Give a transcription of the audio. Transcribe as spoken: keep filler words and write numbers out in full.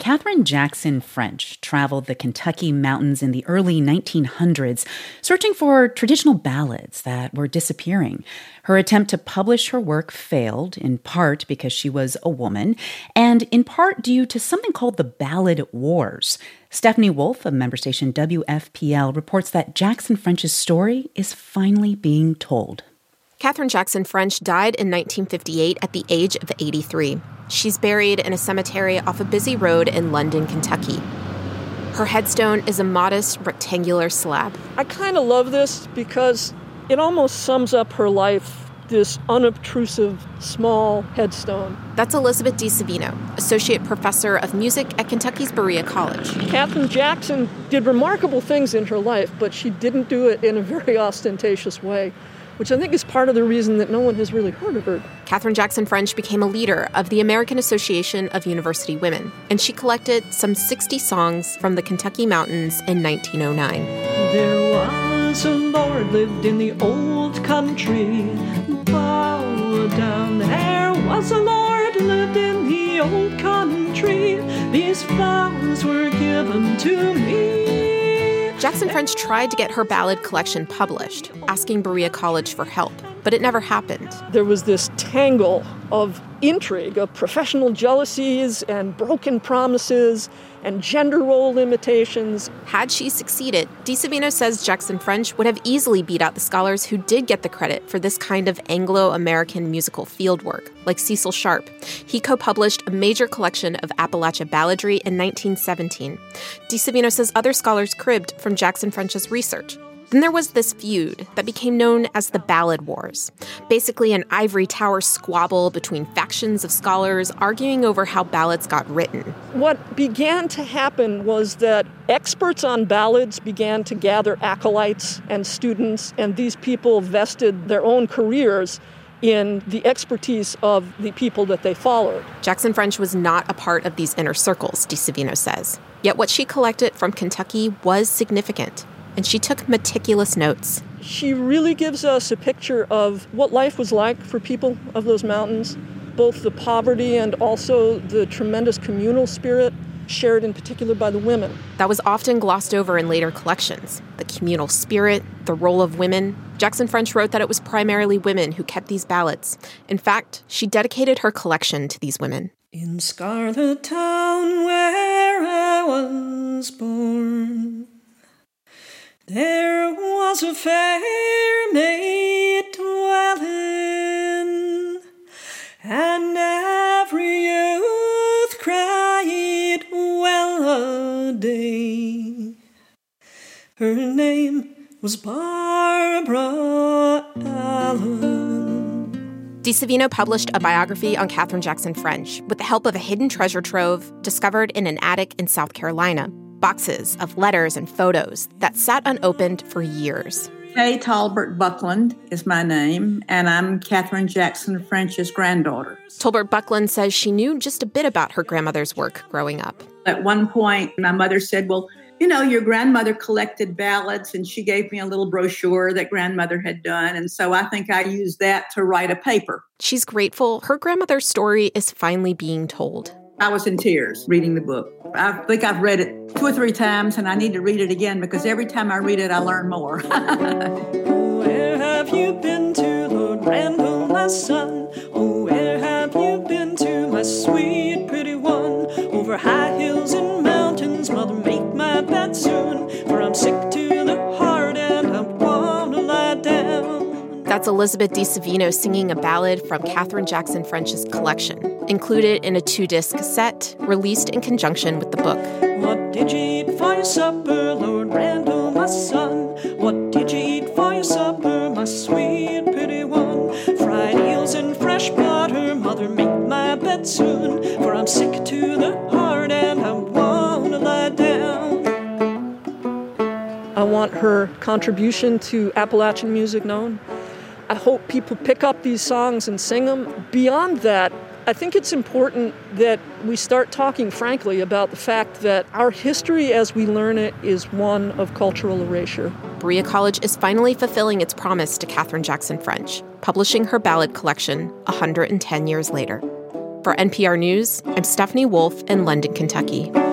Katherine Jackson French traveled the Kentucky mountains in the early nineteen hundreds, searching for traditional ballads that were disappearing. Her attempt to publish her work failed, in part because she was a woman, and in part due to something called the Ballad Wars. Stephanie Wolf of member station W F P L reports that Jackson French's story is finally being told. Katherine Jackson French died in nineteen fifty-eight at the age of eighty-three. She's buried in a cemetery off a busy road in London, Kentucky. Her headstone is a modest rectangular slab. I kind of love this because it almost sums up her life, this unobtrusive, small headstone. That's Elizabeth DiSavino, Associate Professor of Music at Kentucky's Berea College. Katherine Jackson did remarkable things in her life, but she didn't do it in a very ostentatious way, which I think is part of the reason that no one has really heard of her. Katherine Jackson French became a leader of the American Association of University Women, and she collected some sixty songs from the Kentucky mountains in nineteen oh nine. There was a lord lived in the old country. Oh, down there was a lord lived in the old country. These vows were given to me. Jackson French tried to get her ballad collection published, asking Berea College for help, but it never happened. There was this tangle of intrigue, of professional jealousies and broken promises and gender role limitations. Had she succeeded, DiSavino says Jackson French would have easily beat out the scholars who did get the credit for this kind of Anglo-American musical fieldwork, like Cecil Sharp. He co-published a major collection of Appalachia balladry in nineteen seventeen. DiSavino says other scholars cribbed from Jackson French's research. Then there was this feud that became known as the Ballad Wars, basically an ivory tower squabble between factions of scholars arguing over how ballads got written. What began to happen was that experts on ballads began to gather acolytes and students, and these people vested their own careers in the expertise of the people that they followed. Jackson French was not a part of these inner circles, DiSavino says. Yet what she collected from Kentucky was significant, and she took meticulous notes. She really gives us a picture of what life was like for people of those mountains, both the poverty and also the tremendous communal spirit shared in particular by the women. That was often glossed over in later collections. The communal spirit, the role of women. Jackson French wrote that it was primarily women who kept these ballads. In fact, she dedicated her collection to these women. In Scarlet Town, where I was born, there was a fair maid dwelling, and every youth cried well a day. Her name was Barbara Allen. DiSavino published a biography on Katherine Jackson French with the help of a hidden treasure trove discovered in an attic in South Carolina. Boxes of letters and photos that sat unopened for years. Kay Talbert Buckland is my name, and I'm Katherine Jackson French's granddaughter. Talbert Buckland says she knew just a bit about her grandmother's work growing up. At one point, my mother said, well, you know, your grandmother collected ballads, and she gave me a little brochure that grandmother had done, and so I think I used that to write a paper. She's grateful her grandmother's story is finally being told. I was in tears reading the book. I think I've read it two or three times, and I need to read it again because every time I read it, I learn more. Oh, where have you been to, Lord Randall, my son? Oh, where have you been to, my sweet, pretty one? Over high hills and mountains, mother, make my bed soon, for I'm sick to the heart and I want to lie down. That's Elizabeth DiSavino singing a ballad from Katherine Jackson French's collection, included in a two-disc set released in conjunction with the book. What did you eat for your supper, Lord Randall, my son? What did you eat for your supper, my sweet, pretty one? Fried eels and fresh butter, mother, make my bed soon, for I'm sick to the heart and I want to lie down. I want her contribution to Appalachian music known. I hope people pick up these songs and sing them. Beyond that, I think it's important that we start talking frankly about the fact that our history as we learn it is one of cultural erasure. Berea College is finally fulfilling its promise to Katherine Jackson French, publishing her ballad collection one hundred ten years later. For N P R News, I'm Stephanie Wolfe in London, Kentucky.